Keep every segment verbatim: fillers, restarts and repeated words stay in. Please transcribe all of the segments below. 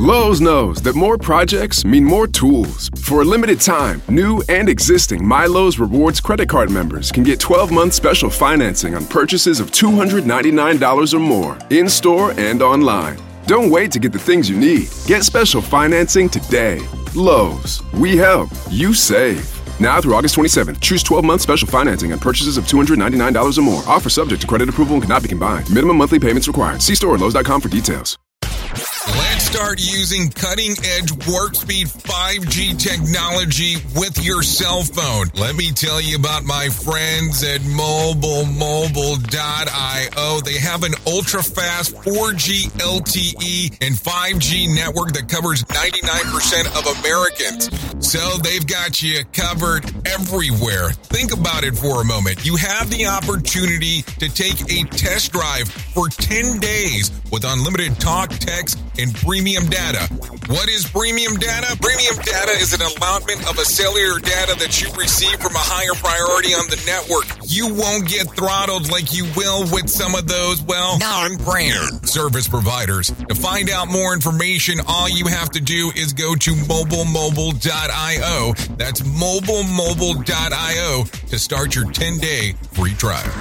Lowe's knows that more projects mean more tools. For a limited time, new and existing MyLowe's Rewards credit card members can get twelve-month special financing on purchases of two hundred ninety-nine dollars or more, in-store and online. Don't wait to get the things you need. Get special financing today. Lowe's. We help. You save. Now through August twenty-seventh, choose twelve-month special financing on purchases of two hundred ninety-nine dollars or more. Offer subject to credit approval and cannot be combined. Minimum monthly payments required. See store at Lowe's dot com for details. Let's start using cutting-edge warp speed five G technology with your cell phone. Let me tell you about my friends at mobile mobile dot io. They have an ultra-fast four G L T E and five G network that covers ninety-nine percent of Americans. So they've got you covered everywhere. Think about it for a moment. You have the opportunity to take a test drive for ten days with unlimited talk, text, and premium data. What is premium data? Premium data is an allotment of a cellular data that you receive from a higher priority on the network. You won't get throttled like you will with some of those, well, non-brand service providers. To find out more information, all you have to do is go to mobile mobile dot io. That's mobile mobile dot io to start your ten-day free trial.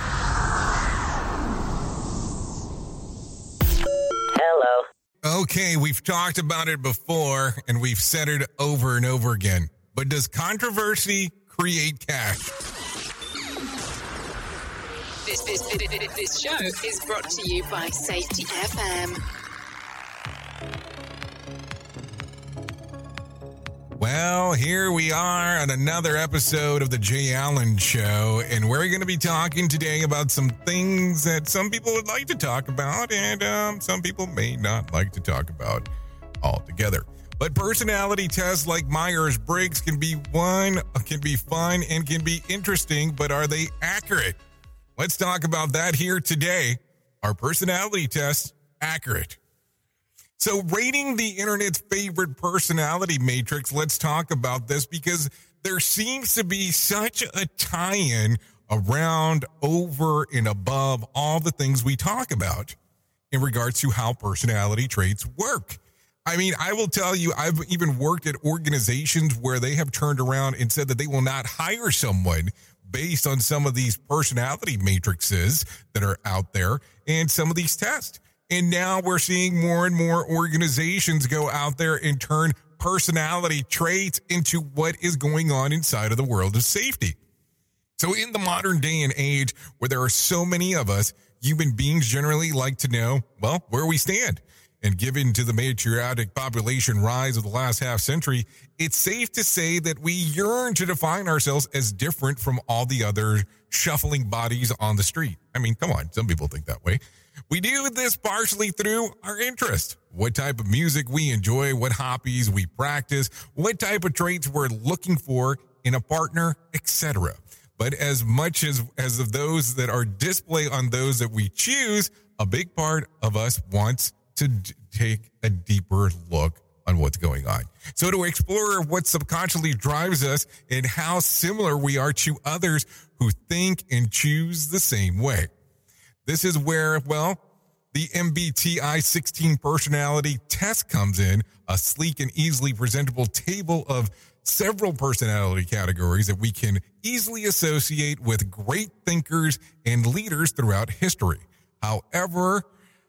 Okay, we've talked about it before, and we've said it over and over again. But does controversy create cash? This, this, this, this show is brought to you by Safety F M. Well, here we are on another episode of the Jay Allen Show, and we're going to be talking today about some things that some people would like to talk about, and um, some people may not like to talk about altogether. But personality tests like Myers-Briggs can be one, can be fun, and can be interesting, but are they accurate? Let's talk about that here today. Are personality tests accurate? So rating the internet's favorite personality matrix, let's talk about this because there seems to be such a tie-in around, over, and above all the things we talk about in regards to how personality traits work. I mean, I will tell you, I've even worked at organizations where they have turned around and said that they will not hire someone based on some of these personality matrices that are out there and some of these tests. And now we're seeing more and more organizations go out there and turn personality traits into what is going on inside of the world of safety. So in the modern day and age where there are so many of us, human beings generally like to know, well, where we stand. And given to the matriarchic population rise of the last half century, it's safe to say that we yearn to define ourselves as different from all the other shuffling bodies on the street. I mean, come on, some people think that way. We do this partially through our interest, what type of music we enjoy, what hobbies we practice, what type of traits we're looking for in a partner, et cetera. But as much as, as of those that are displayed on those that we choose, a big part of us wants to d- take a deeper look on what's going on. So to explore what subconsciously drives us and how similar we are to others who think and choose the same way. This is where, well, the M B T I sixteen personality test comes in, a sleek and easily presentable table of several personality categories that we can easily associate with great thinkers and leaders throughout history. However,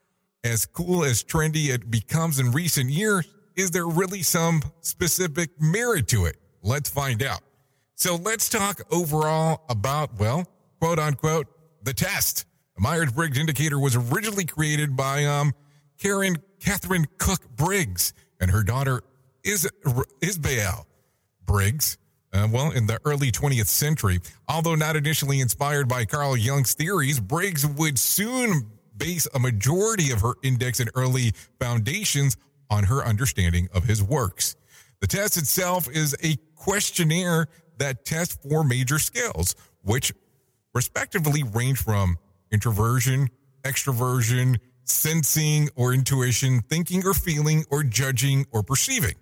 as cool as trendy it becomes in recent years, is there really some specific merit to it? Let's find out. So let's talk overall about, well, quote unquote, the test. The Myers-Briggs indicator was originally created by um, Karen Catherine Cook Briggs and her daughter Is Isabel Briggs, uh, well, in the early twentieth century. Although not initially inspired by Carl Jung's theories, Briggs would soon base a majority of her index and early foundations on her understanding of his works. The test itself is a questionnaire that tests four major scales, which respectively range from introversion, extroversion, sensing or intuition, thinking or feeling, or judging or perceiving.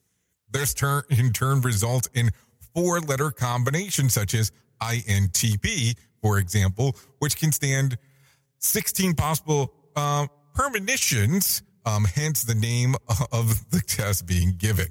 This turn, in turn results in four-letter combinations such as I N T P, for example, which can stand sixteen possible uh, premonitions um, hence the name of the test being given.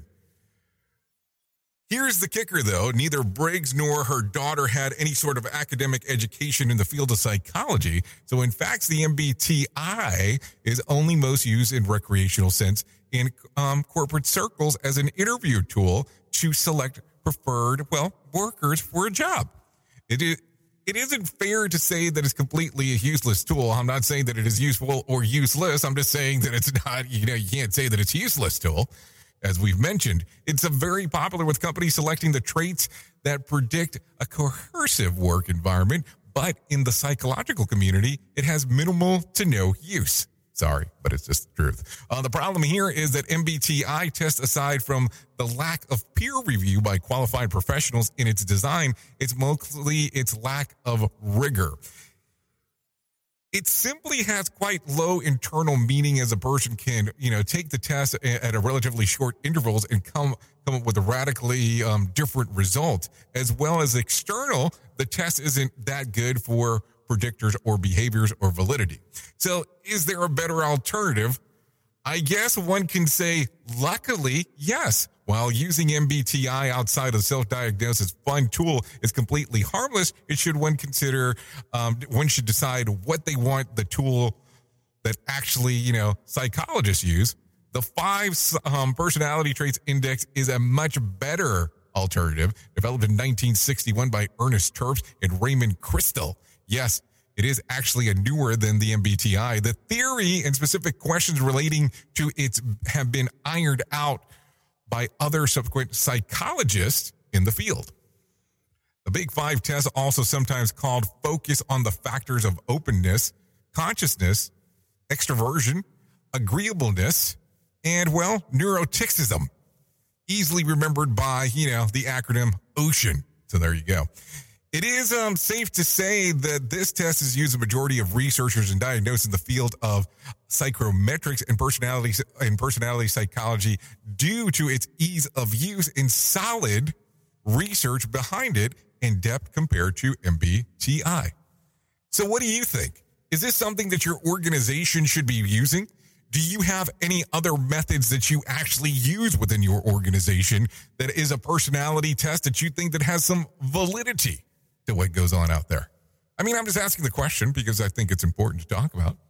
Here's the kicker, though. Neither Briggs nor her daughter had any sort of academic education in the field of psychology. So, in fact, the M B T I is only most used in recreational sense in um, corporate circles as an interview tool to select preferred, well, workers for a job. It is, it isn't fair to say that it's completely a useless tool. I'm not saying that it is useful or useless. I'm just saying that it's not, you know, you can't say that it's a useless tool. As we've mentioned, it's a very popular with companies selecting the traits that predict a coercive work environment, but in the psychological community, it has minimal to no use. Sorry, but it's just the truth. Uh, the problem here is that M B T I test, aside from the lack of peer review by qualified professionals in its design, it's mostly its lack of rigor. It simply has quite low internal meaning, as a person can, you know, take the test at a relatively short intervals and come come up with a radically um, different result. As well as external, the test isn't that good for predictors or behaviors or validity. So is there a better alternative? I guess one can say, luckily, yes. While using M B T I outside of self-diagnosis fun tool is completely harmless, it should one consider, um, one should decide what they want the tool that actually, you know, psychologists use. The five um, personality traits index is a much better alternative, developed in nineteen sixty-one by Ernest Terps and Raymond Crystal. Yes, it is actually a newer than the M B T I. The theory and specific questions relating to it have been ironed out by other subsequent psychologists in the field. The Big Five test, also sometimes called focus on the factors of openness, consciousness, extroversion, agreeableness, and, well, neuroticism. Easily remembered by, you know, the acronym OCEAN. So there you go. It is um, safe to say that this test is used a majority of researchers and diagnosed in the field of psychometrics and personality and personality psychology due to its ease of use and solid research behind it in depth compared to M B T I. So what do you think? Is this something that your organization should be using? Do you have any other methods that you actually use within your organization that is a personality test that you think that has some validity to what goes on out there? I mean, I'm just asking the question because I think it's important to talk about.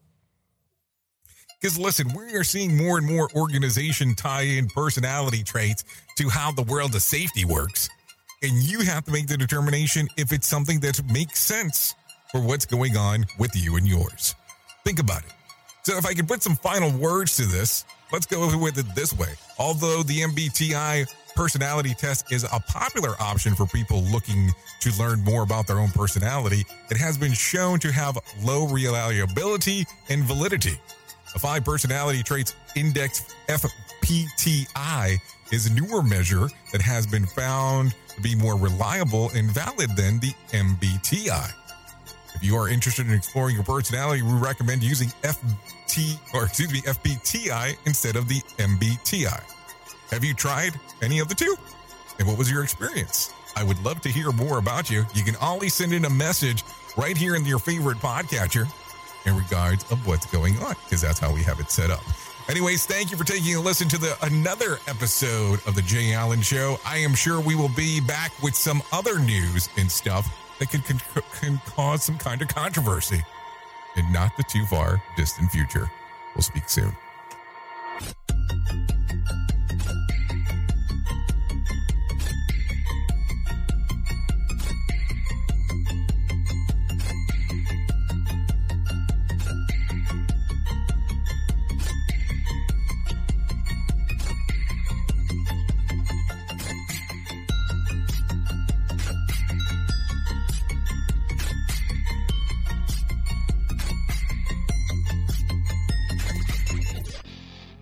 Because listen, we are seeing more and more organization tie in personality traits to how the world of safety works. And you have to make the determination if it's something that makes sense for what's going on with you and yours. Think about it. So if I can put some final words to this, let's go with it this way. Although the M B T I personality test is a popular option for people looking to learn more about their own personality, it has been shown to have low reliability and validity. The Five Personality Traits Index, F P T I, is a newer measure that has been found to be more reliable and valid than the M B T I. If you are interested in exploring your personality, we recommend using F T or excuse me F P T I instead of the M B T I. Have you tried any of the two? And what was your experience? I would love to hear more about you. You can always send in a message right here in your favorite podcatcher in regards of what's going on, because that's how we have it set up. Anyways, thank you for taking a listen to the another episode of the Jay Allen Show. I am sure we will be back with some other news and stuff that can, can, can cause some kind of controversy in not the too far distant future. We'll speak soon.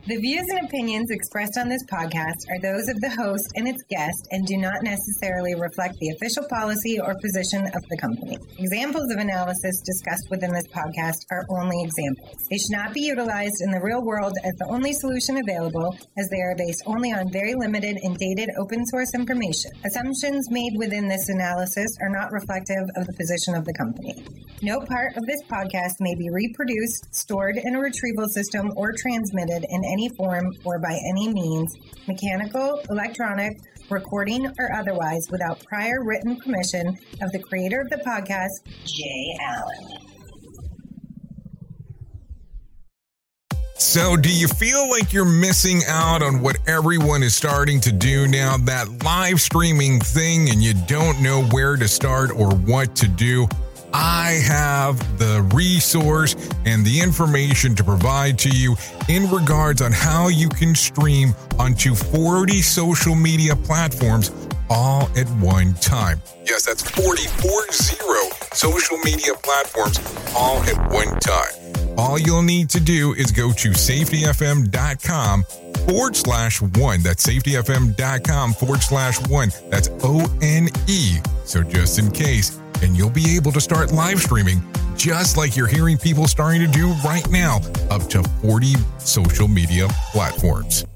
The views and opinions expressed on this podcast are those of the host and its guest and do not necessarily reflect the official policy or position of the company. Examples of analysis discussed within this podcast are only examples. They should not be utilized in the real world as the only solution available, as they are based only on very limited and dated open source information. Assumptions made within this analysis are not reflective of the position of the company. No part of this podcast may be reproduced, stored in a retrieval system, or transmitted in any form or by any means, mechanical, electronic, recording, or otherwise, without prior written permission of the creator of the podcast, Jay Allen. So, do you feel like you're missing out on what everyone is starting to do now, that live streaming thing, and you don't know where to start or what to do? I have the resource and the information to provide to you in regards on how you can stream onto forty social media platforms all at one time. Yes, that's forty, four zero social media platforms all at one time. All you'll need to do is go to safetyfm.com forward slash one. That's safetyfm.com forward slash one. That's O N E. So just in case, and you'll be able to start live streaming just like you're hearing people starting to do right now, up to forty social media platforms.